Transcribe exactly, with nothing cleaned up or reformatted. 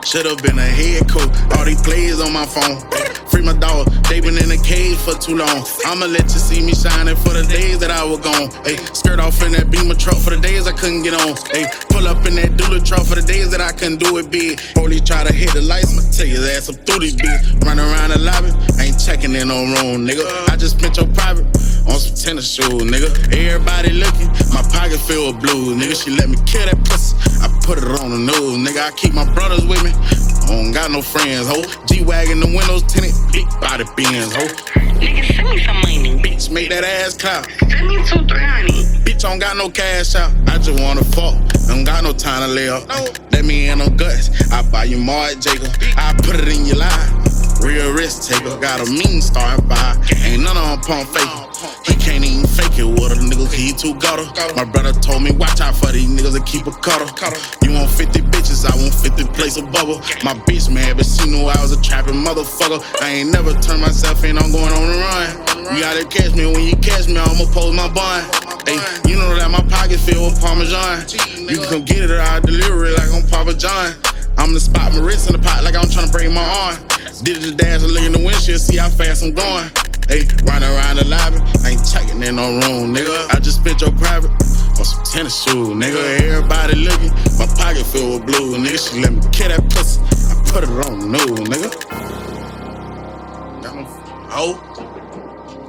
Should've been a head coach. All these plays on my phone. Free my dog, they been in the cage for too long. I'ma let you see me shining for the days that I was gone. Hey, skirt off in that Beamer truck for the days I couldn't get on. Hey, pull up in that Dooley truck for the days that I couldn't do it big. Police try to hit the lights, I'ma tell your ass up through these bitch. Run around the lobby, I ain't checking in no room, nigga. I just spent your private on some tennis shoes, nigga. Everybody looking, my pocket filled with blues, nigga. She let me kill that pussy, I put it on the news, nigga. I keep my brothers with me, I don't got no friends, ho. G-Wagon, the windows tinted, big body Benz, ho. Nigga, send me some money. Bitch, make that ass clap. Send me two, three hundred. Bitch, I don't got no cash out. I just wanna fuck. Don't got no time to lay up. No. Let me in no guts. I buy you more at Jacob. I put it in your life. Real risk taker. Got a mean starting by. Ain't none of them pump fake. He can't even fake it with a nigga, he too gutter. My brother told me, watch out for these niggas that keep a cutter. You want fifty bitches, I want fifty plates of bubble. My bitch mad, but she knew I was a trapping motherfucker. I ain't never turned myself in, I'm going on the run. You gotta catch me, when you catch me, I'ma post my bun. Hey, you know that my pocket filled with Parmesan. You can come get it or I'll deliver it like I'm Papa John. I'm the spot, my wrist in the pot like I'm tryna break my arm. Did the dash and look in the windshield, see how fast I'm going. Hey, running around the lobby, I ain't checking in no room, nigga. I just spent your private on some tennis shoes, nigga. Everybody looking, my pocket filled with blue, nigga. She let me kill that pussy, I put it on the news, nigga. Got no hoe.